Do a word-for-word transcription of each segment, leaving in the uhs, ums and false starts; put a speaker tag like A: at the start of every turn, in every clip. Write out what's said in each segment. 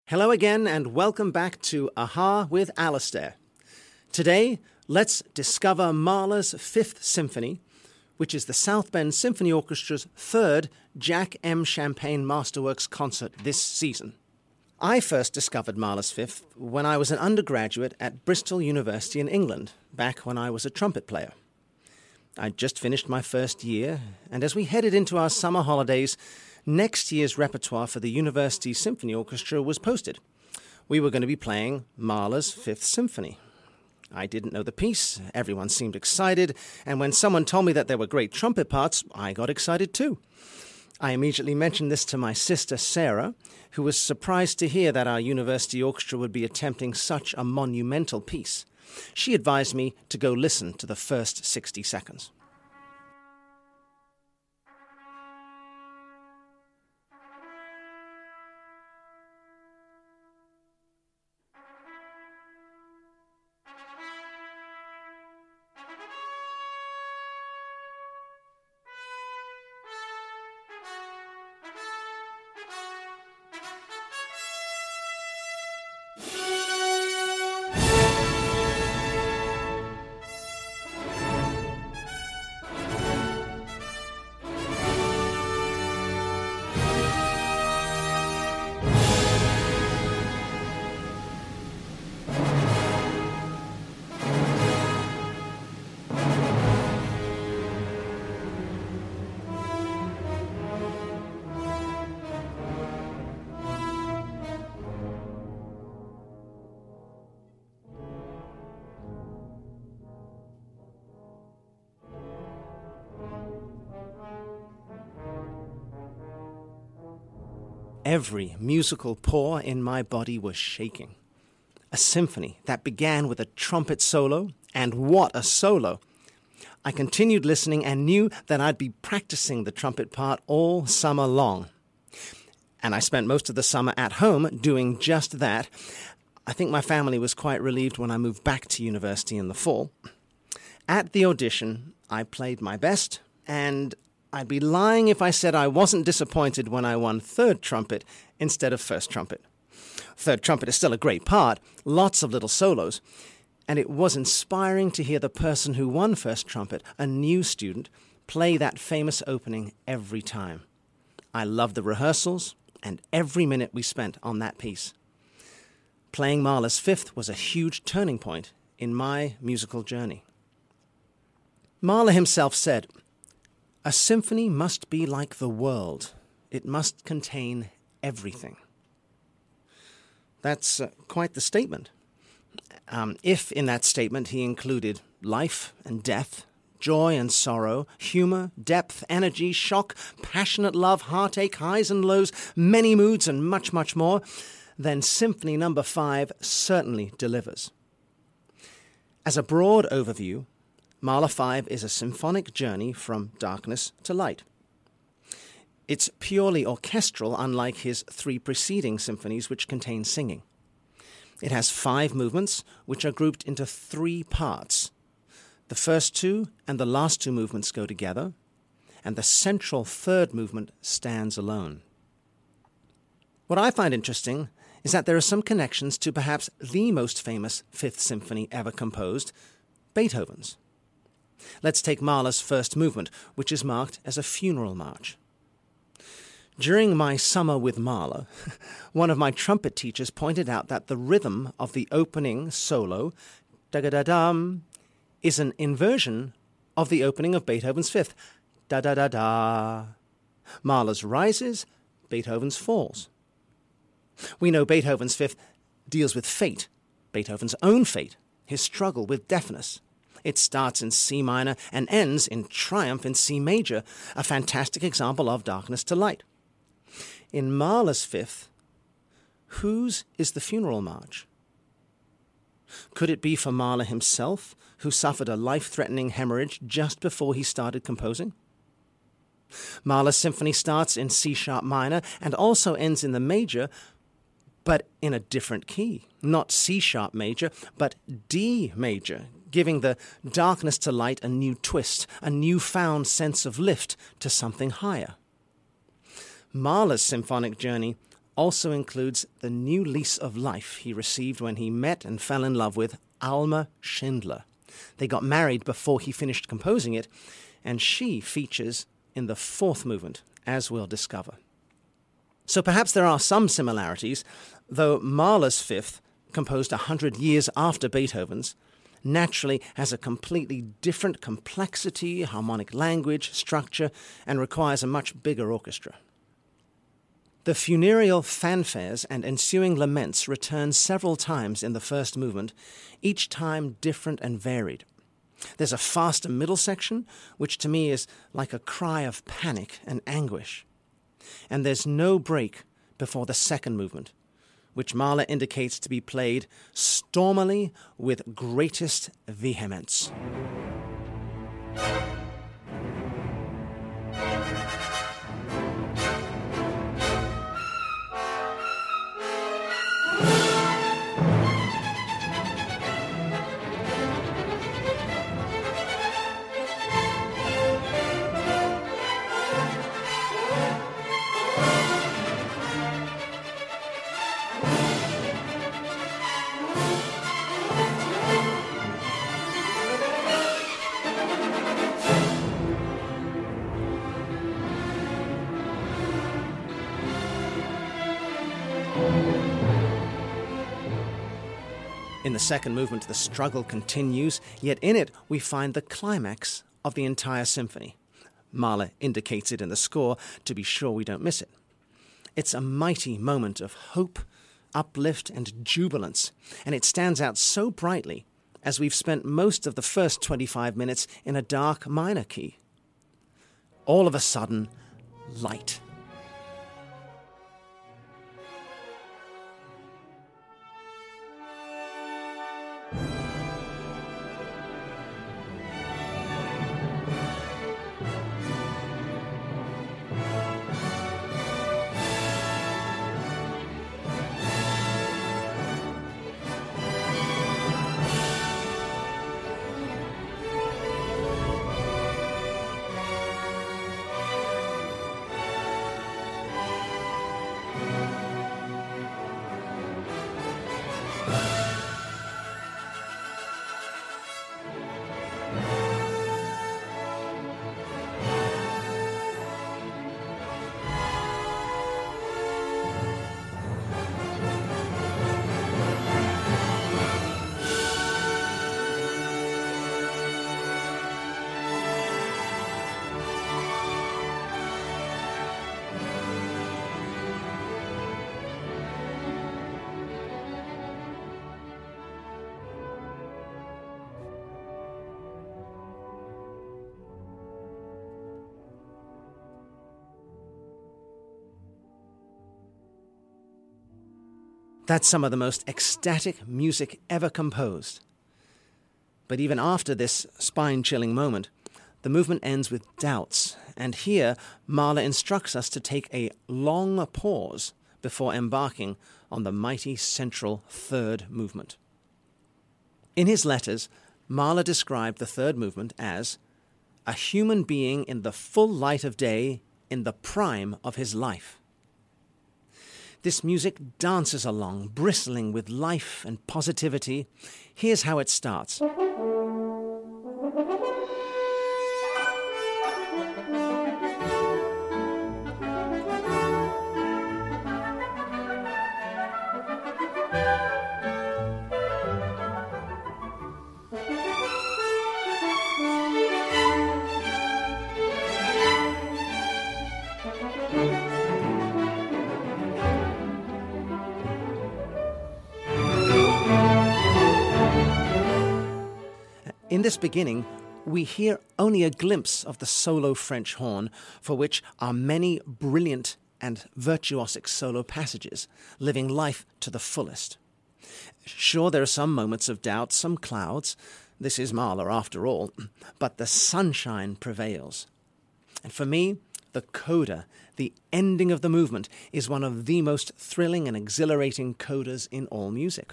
A: Hello again and welcome back to Aha with Alistair. Today, let's discover Mahler's Fifth Symphony, which is the South Bend Symphony Orchestra's third Jack M. Champagne Masterworks concert this season. I first discovered Mahler's Fifth when I was an undergraduate at Bristol University in England, back when I was a trumpet player. I'd just finished my first year, and as we headed into our summer holidays, next year's repertoire for the University Symphony Orchestra was posted. We were going to be playing Mahler's Fifth Symphony. I didn't know the piece, everyone seemed excited, and when someone told me that there were great trumpet parts, I got excited too. I immediately mentioned this to my sister Sarah, who was surprised to hear that our university orchestra would be attempting such a monumental piece. She advised me to go listen to the first sixty seconds. Every musical pore in my body was shaking. A symphony that began with a trumpet solo, and what a solo! I continued listening and knew that I'd be practicing the trumpet part all summer long. And I spent most of the summer at home doing just that. I think my family was quite relieved when I moved back to university in the fall. At the audition, I played my best, and I'd be lying if I said I wasn't disappointed when I won third trumpet instead of first trumpet. Third trumpet is still a great part, lots of little solos, and it was inspiring to hear the person who won first trumpet, a new student, play that famous opening every time. I loved the rehearsals and every minute we spent on that piece. Playing Mahler's Fifth was a huge turning point in my musical journey. Mahler himself said, "A symphony must be like the world. It must contain everything." That's uh, quite the statement. Um, if in that statement he included life and death, joy and sorrow, humor, depth, energy, shock, passionate love, heartache, highs and lows, many moods, and much, much more, then Symphony Number Five certainly delivers. As a broad overview, Mahler Five is a symphonic journey from darkness to light. It's purely orchestral, unlike his three preceding symphonies, which contain singing. It has five movements, which are grouped into three parts. The first two and the last two movements go together, and the central third movement stands alone. What I find interesting is that there are some connections to perhaps the most famous Fifth Symphony ever composed, Beethoven's. Let's take Mahler's first movement, which is marked as a funeral march. During my summer with Mahler, one of my trumpet teachers pointed out that the rhythm of the opening solo, da-da-da-dum, is an inversion of the opening of Beethoven's Fifth, da-da-da-da. Mahler's rises, Beethoven's falls. We know Beethoven's Fifth deals with fate, Beethoven's own fate, his struggle with deafness. It starts in C minor and ends in triumph in C major, a fantastic example of darkness to light. In Mahler's Fifth, whose is the funeral march? Could it be for Mahler himself, who suffered a life-threatening hemorrhage just before he started composing? Mahler's symphony starts in C-sharp minor and also ends in the major, but in a different key. Not C-sharp major, but D major, giving the darkness to light a new twist, a newfound sense of lift to something higher. Mahler's symphonic journey also includes the new lease of life he received when he met and fell in love with Alma Schindler. They got married before he finished composing it, and she features in the fourth movement, as we'll discover. So perhaps there are some similarities, though Mahler's fifth, composed a hundred years after Beethoven's, naturally has a completely different complexity, harmonic language, structure, and requires a much bigger orchestra. The funereal fanfares and ensuing laments return several times in the first movement, each time different and varied. There's a faster middle section, which to me is like a cry of panic and anguish. And there's no break before the second movement, which Mahler indicates to be played stormily with greatest vehemence. In the second movement, the struggle continues, yet in it we find the climax of the entire symphony. Mahler indicates it in the score to be sure we don't miss it. It's a mighty moment of hope, uplift, and jubilance, and it stands out so brightly as we've spent most of the first twenty-five minutes in a dark minor key. All of a sudden, light. That's some of the most ecstatic music ever composed. But even after this spine-chilling moment, the movement ends with doubts, and here Mahler instructs us to take a long pause before embarking on the mighty central third movement. In his letters, Mahler described the third movement as a human being in the full light of day, in the prime of his life. This music dances along, bristling with life and positivity. Here's how it starts. In this beginning, we hear only a glimpse of the solo French horn, for which are many brilliant and virtuosic solo passages, living life to the fullest. Sure, there are some moments of doubt, some clouds. This is Mahler, after all. But the sunshine prevails. And for me, the coda, the ending of the movement, is one of the most thrilling and exhilarating codas in all music.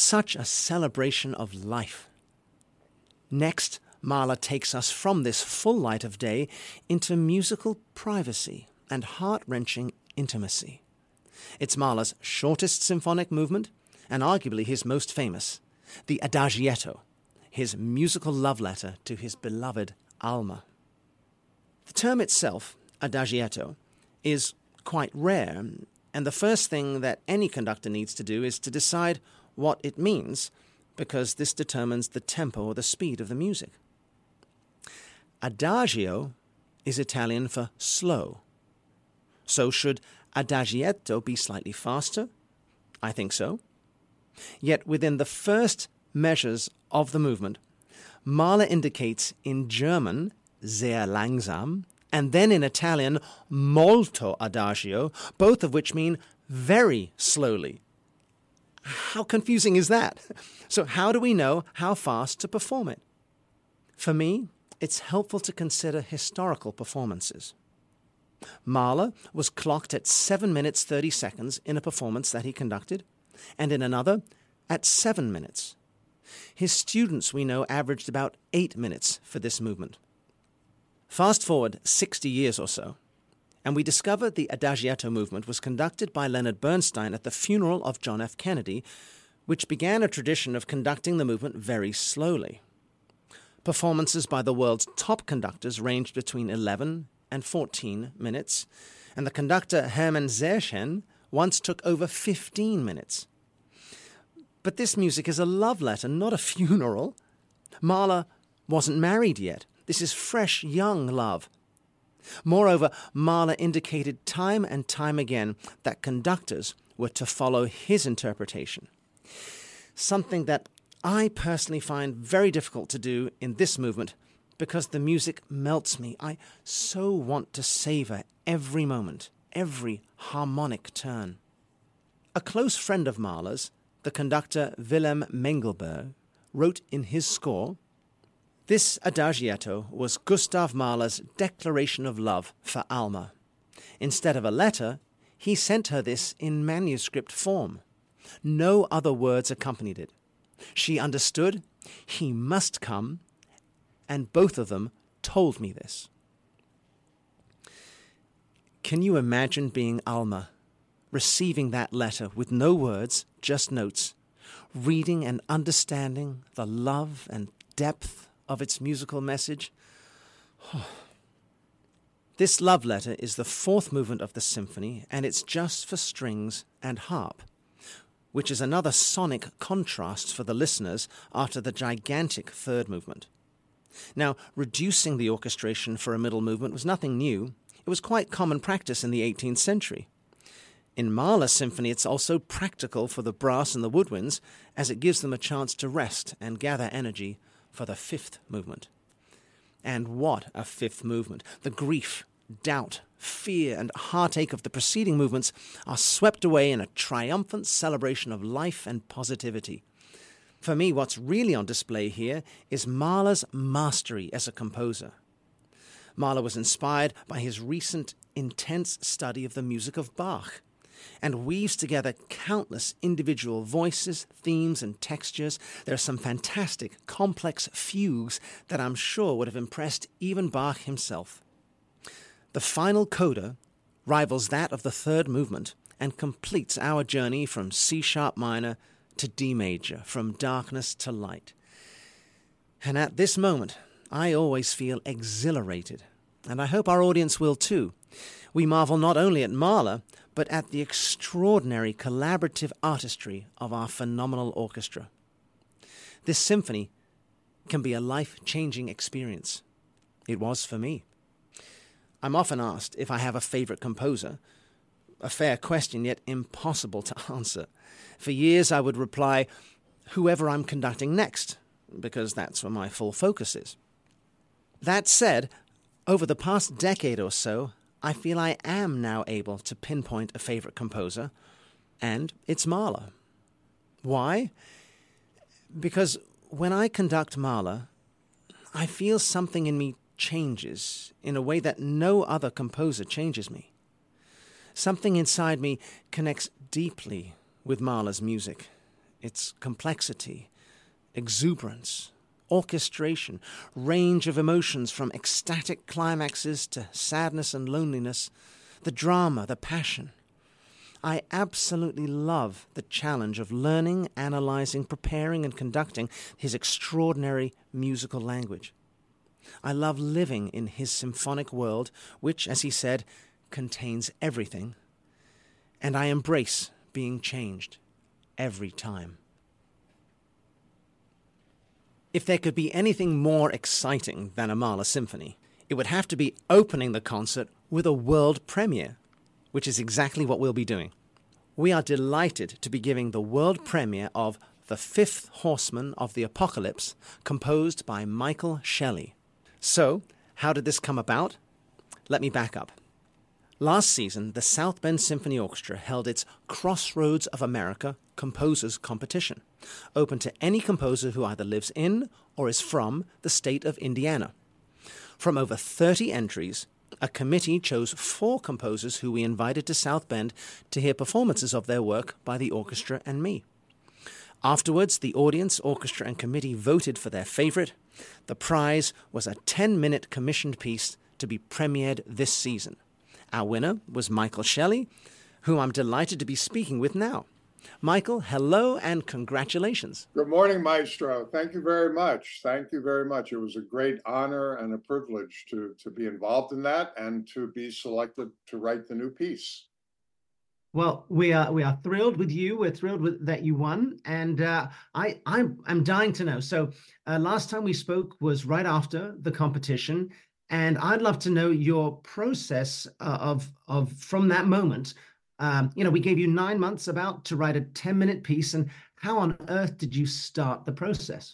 A: such a celebration of life. Next, Mahler takes us from this full light of day into musical privacy and heart-wrenching intimacy. It's Mahler's shortest symphonic movement, and arguably his most famous, the Adagietto, his musical love letter to his beloved Alma. The term itself, Adagietto, is quite rare, and the first thing that any conductor needs to do is to decide what it means, because this determines the tempo or the speed of the music. Adagio is Italian for slow. So should Adagietto be slightly faster? I think so. Yet within the first measures of the movement, Mahler indicates in German sehr langsam, and then in Italian molto adagio, both of which mean very slowly. How confusing is that? So how do we know how fast to perform it? For me, it's helpful to consider historical performances. Mahler was clocked at seven minutes thirty seconds in a performance that he conducted, and in another at seven minutes. His students, we know, averaged about eight minutes for this movement. Fast forward sixty years or so, and we discover the Adagietto movement was conducted by Leonard Bernstein at the funeral of John F. Kennedy, which began a tradition of conducting the movement very slowly. Performances by the world's top conductors ranged between eleven and fourteen minutes, and the conductor Hermann Zerchen once took over fifteen minutes. But this music is a love letter, not a funeral. Mahler wasn't married yet. This is fresh, young love. Moreover, Mahler indicated time and time again that conductors were to follow his interpretation, something that I personally find very difficult to do in this movement because the music melts me. I so want to savor every moment, every harmonic turn. A close friend of Mahler's, the conductor Wilhelm Mengelberg, wrote in his score, "This Adagietto was Gustav Mahler's declaration of love for Alma. Instead of a letter, he sent her this in manuscript form. No other words accompanied it. She understood, he must come, and both of them told me this." Can you imagine being Alma, receiving that letter with no words, just notes, reading and understanding the love and depth of its musical message? This love letter is the fourth movement of the symphony, and it's just for strings and harp, which is another sonic contrast for the listeners after the gigantic third movement. Now, reducing the orchestration for a middle movement was nothing new. It was quite common practice in the eighteenth century. In Mahler's symphony, it's also practical for the brass and the woodwinds, as it gives them a chance to rest and gather energy for the fifth movement. And what a fifth movement! The grief, doubt, fear, and heartache of the preceding movements are swept away in a triumphant celebration of life and positivity. For me, what's really on display here is Mahler's mastery as a composer. Mahler was inspired by his recent intense study of the music of Bach, and weaves together countless individual voices, themes, and textures. There are some fantastic, complex fugues that I'm sure would have impressed even Bach himself. The final coda rivals that of the third movement and completes our journey from C-sharp minor to D major, from darkness to light. And at this moment, I always feel exhilarated, and I hope our audience will too. We marvel not only at Mahler, but at the extraordinary collaborative artistry of our phenomenal orchestra. This symphony can be a life-changing experience. It was for me. I'm often asked if I have a favorite composer, a fair question, yet impossible to answer. For years I would reply, whoever I'm conducting next, because that's where my full focus is. That said, over the past decade or so, I feel I am now able to pinpoint a favorite composer, and it's Mahler. Why? Because when I conduct Mahler, I feel something in me changes in a way that no other composer changes me. Something inside me connects deeply with Mahler's music, its complexity, exuberance, orchestration, range of emotions from ecstatic climaxes to sadness and loneliness, the drama, the passion. I absolutely love the challenge of learning, analyzing, preparing, and conducting his extraordinary musical language. I love living in his symphonic world, which, as he said, contains everything, and I embrace being changed every time. If there could be anything more exciting than a Mahler symphony, it would have to be opening the concert with a world premiere, which is exactly what we'll be doing. We are delighted to be giving the world premiere of The Fifth Horseman of the Apocalypse, composed by Michael Shelley. So, how did this come about? Let me back up. Last season, the South Bend Symphony Orchestra held its Crossroads of America Composers Competition, open to any composer who either lives in or is from the state of Indiana. From over thirty entries, a committee chose four composers who we invited to South Bend to hear performances of their work by the orchestra and me. Afterwards, the audience, orchestra, and committee voted for their favorite. The prize was a ten-minute commissioned piece to be premiered this season. Our winner was Michael Shelley, whom I'm delighted to be speaking with now. Michael, hello and congratulations.
B: Good morning, Maestro. Thank you very much. Thank you very much. It was a great honor and a privilege to, to be involved in that and to be selected to write the new piece.
C: Well, we are we are thrilled with you. We're thrilled with that you won, and uh, I I'm I'm dying to know. So uh, last time we spoke was right after the competition, and I'd love to know your process uh, of of from that moment. Um, you know, we gave you nine months about to write a ten minute piece, and how on earth did you start the process?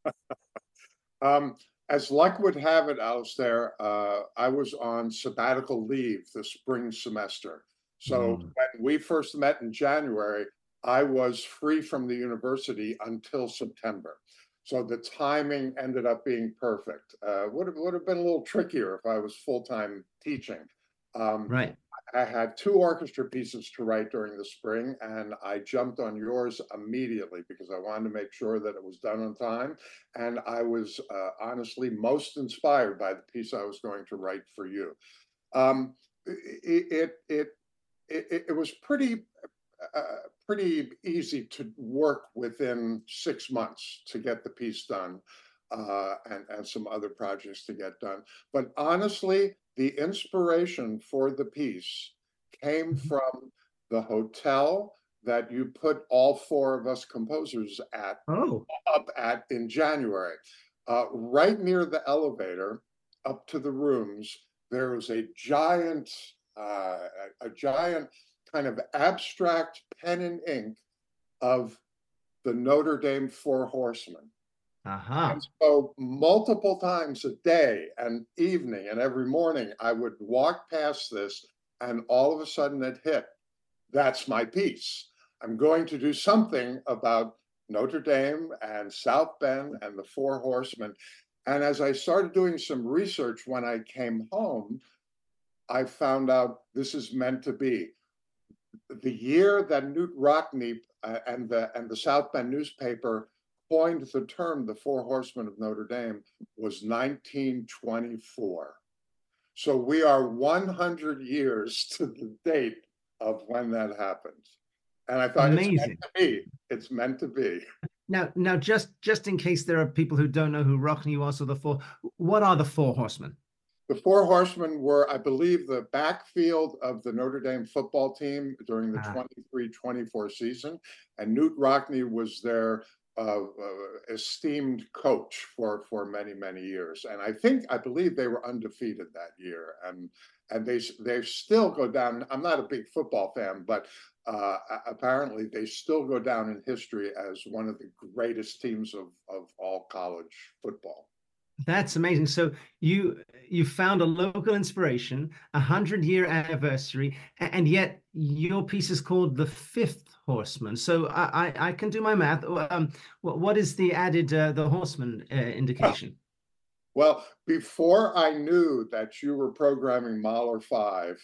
B: um, as luck would have it, Alistair, uh, I was on sabbatical leave the spring semester. So mm. when we first met in January, I was free from the university until September. So the timing ended up being perfect. Uh, would have, would have been a little trickier if I was full-time teaching. Um,
C: right.
B: I had two orchestra pieces to write during the spring, and I jumped on yours immediately because I wanted to make sure that it was done on time. And I was uh, honestly most inspired by the piece I was going to write for you. Um, it, it, it It, it was pretty, uh, pretty easy to work within six months to get the piece done, uh, and, and some other projects to get done. But honestly, the inspiration for the piece came from the hotel that you put all four of us composers at
C: oh.
B: up at in January. Uh, right near the elevator up to the rooms, there was a giant Uh, a, a giant kind of abstract pen and ink of the Notre Dame Four Horsemen.
C: Uh-huh.
B: And so multiple times a day and evening and every morning, I would walk past this and all of a sudden it hit. That's my piece. I'm going to do something about Notre Dame and South Bend and the Four Horsemen. And as I started doing some research when I came home, I found out this is meant to be. The year that Knute Rockne uh, and the and the South Bend newspaper coined the term "the Four Horsemen of Notre Dame" was nineteen twenty-four. So we are one hundred years to the date of when that happened. And I thought,
C: amazing.
B: It's meant to be. It's meant to be.
C: Now, now, just just in case there are people who don't know who Rockne was or the Four, what are the Four Horsemen?
B: The Four Horsemen were, I believe, the backfield of the Notre Dame football team during the twenty-three twenty-four season. And Knute Rockne was their uh, uh, esteemed coach for, for many, many years. And I think, I believe they were undefeated that year. And, and they, they still go down. I'm not a big football fan, but uh, apparently they still go down in history as one of the greatest teams of, of all college football.
C: That's amazing. So you you found a local inspiration, a hundred year anniversary, and yet your piece is called The Fifth Horseman. So I I, I can do my math. Um, what what is the added uh, the horseman uh, indication?
B: Well, before I knew that you were programming Mahler five,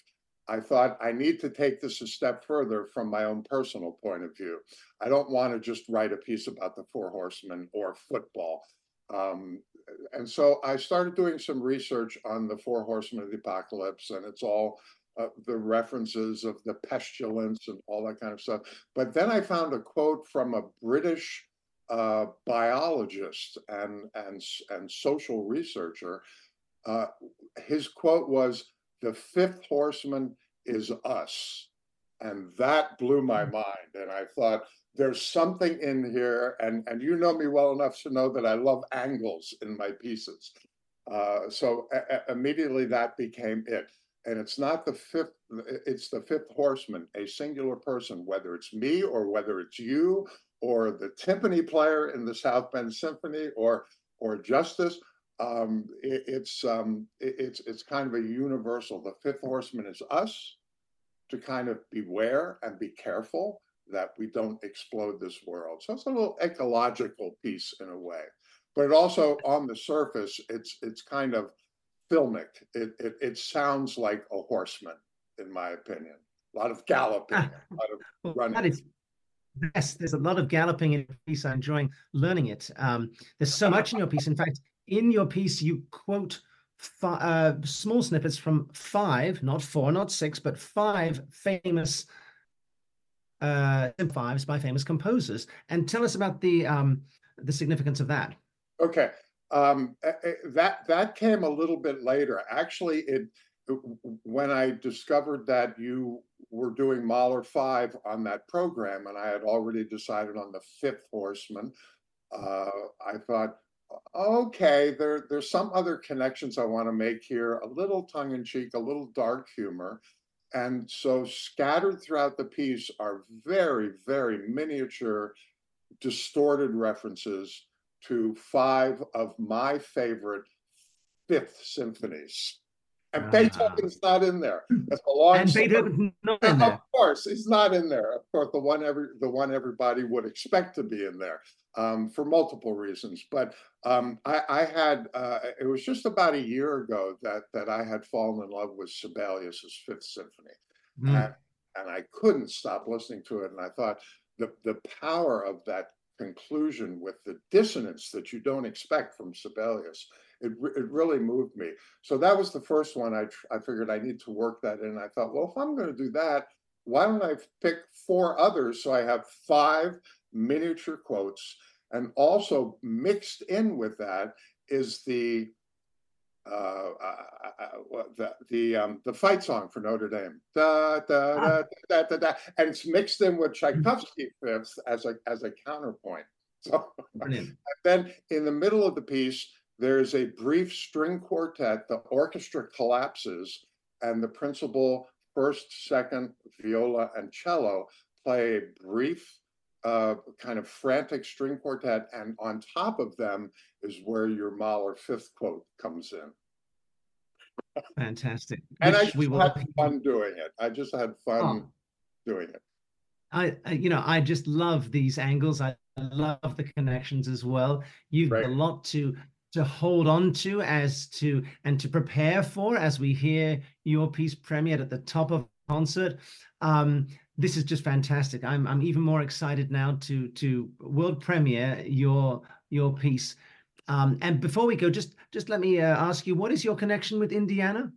B: I thought I need to take this a step further from my own personal point of view. I don't want to just write a piece about the Four Horsemen or football. Um, and so I started doing some research on the Four Horsemen of the Apocalypse, and it's all uh, the references of the pestilence and all that kind of stuff. But then I found a quote from a British uh, biologist and, and, and social researcher. Uh, his quote was, "The fifth horseman is us." And that blew my mind. And I thought, there's something in here. And, and you know me well enough to know that I love angles in my pieces. Uh, so a- immediately that became it. And it's not the fifth, it's the fifth horseman, a singular person, whether it's me or whether it's you or the timpani player in the South Bend Symphony or, or Justice. Um, it, it's um, it, it's it's kind of a universal. The fifth horseman is us, to kind of beware and be careful that we don't explode this world. So it's a little ecological piece in a way, but it also, on the surface, it's it's kind of filmic. It it, it sounds like a horseman, in my opinion. A lot of galloping, a lot of
C: Well,
B: running.
C: that is, yes, there's a lot of galloping in your piece. I'm enjoying learning it. Um, there's so much in your piece. In fact, in your piece, you quote uh, small snippets from five, not four, not six, but five famous uh, fives by famous composers. And tell us about the um, the significance of that.
B: Okay, um, that that came a little bit later. Actually, it when I discovered that you were doing Mahler five on that program, and I had already decided on the fifth horseman, uh, I thought, okay, there, there's some other connections I want to make here, a little tongue-in-cheek, a little dark humor. And so scattered throughout the piece are very, very miniature, distorted references to five of my favorite Fifth symphonies. And ah. Beethoven's not in there. That's a long
C: and Beethoven's not in there.
B: Of course, he's not in there. Of course, the one every the one everybody would expect to be in there, um, for multiple reasons. But um, I, I had uh, it was just about a year ago that that I had fallen in love with Sibelius's Fifth Symphony, mm. and, and I couldn't stop listening to it. And I thought the the power of that conclusion with the dissonance that you don't expect from Sibelius. It, it really moved me. So that was the first one. I, I figured I need to work that in. I thought, well, if I'm going to do that, why don't I pick four others? So I have five miniature quotes. And also mixed in with that is the uh, uh, the the, um, the fight song for Notre Dame. Da, da, ah. da, da, da, da. And it's mixed in with Tchaikovsky fifths as a, as a counterpoint. So and then in the middle of the piece, there's a brief string quartet. The orchestra collapses, and the principal, first, second, viola, and cello play a brief, uh, kind of frantic string quartet. And on top of them is where your Mahler fifth quote comes in.
C: Fantastic.
B: And Which I just we will... had fun doing it. I just had fun oh. doing it.
C: I, I, you know, I just love these angles. I love the connections as well. You've got a lot to to hold on to as to and to prepare for as we hear your piece premiered at the top of the concert. Um, this is just fantastic. I'm I'm even more excited now to to world premiere your your piece. Um, and before we go, just just let me uh, ask you, what is your connection with Indiana?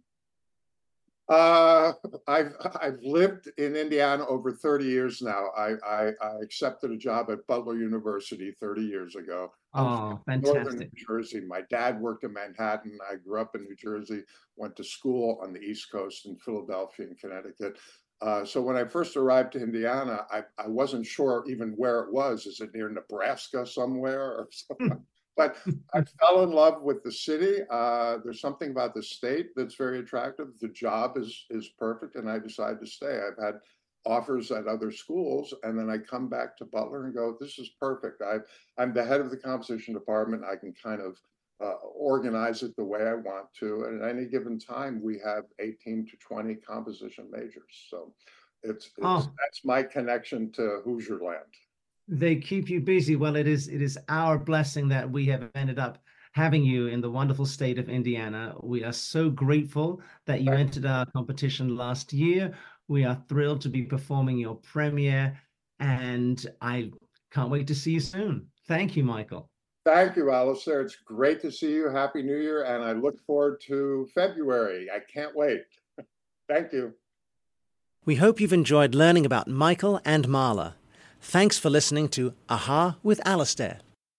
B: Uh, I've I've lived in Indiana over thirty years now. I, I, I accepted a job at Butler University thirty years ago.
C: Oh, fantastic.
B: Northern New Jersey. My dad worked in Manhattan. I grew up in New Jersey, went to school on the East Coast in Philadelphia and Connecticut. Uh, so when I first arrived to Indiana, I, I wasn't sure even where it was. Is it near Nebraska somewhere or something? But I fell in love with the city. Uh, there's something about the state that's very attractive. The job is is perfect, and I decided to stay. I've had offers at other schools, and then I come back to Butler and go, this is perfect. I, I'm the head of the composition department. I can kind of uh, organize it the way I want to. And at any given time, we have eighteen to twenty composition majors. So it's, it's oh. that's my connection to Hoosierland.
C: They keep you busy. Well, it is it is our blessing that we have ended up having you in the wonderful state of Indiana. We are so grateful that you entered our competition last year. We are thrilled to be performing your premiere, and I can't wait to see you soon. Thank you, Michael.
B: Thank you, Alistair. It's great to see you. Happy New Year, and I look forward to February. I can't wait. Thank you.
A: We hope you've enjoyed learning about Michael and Marla. Thanks for listening to Aha with Alistair.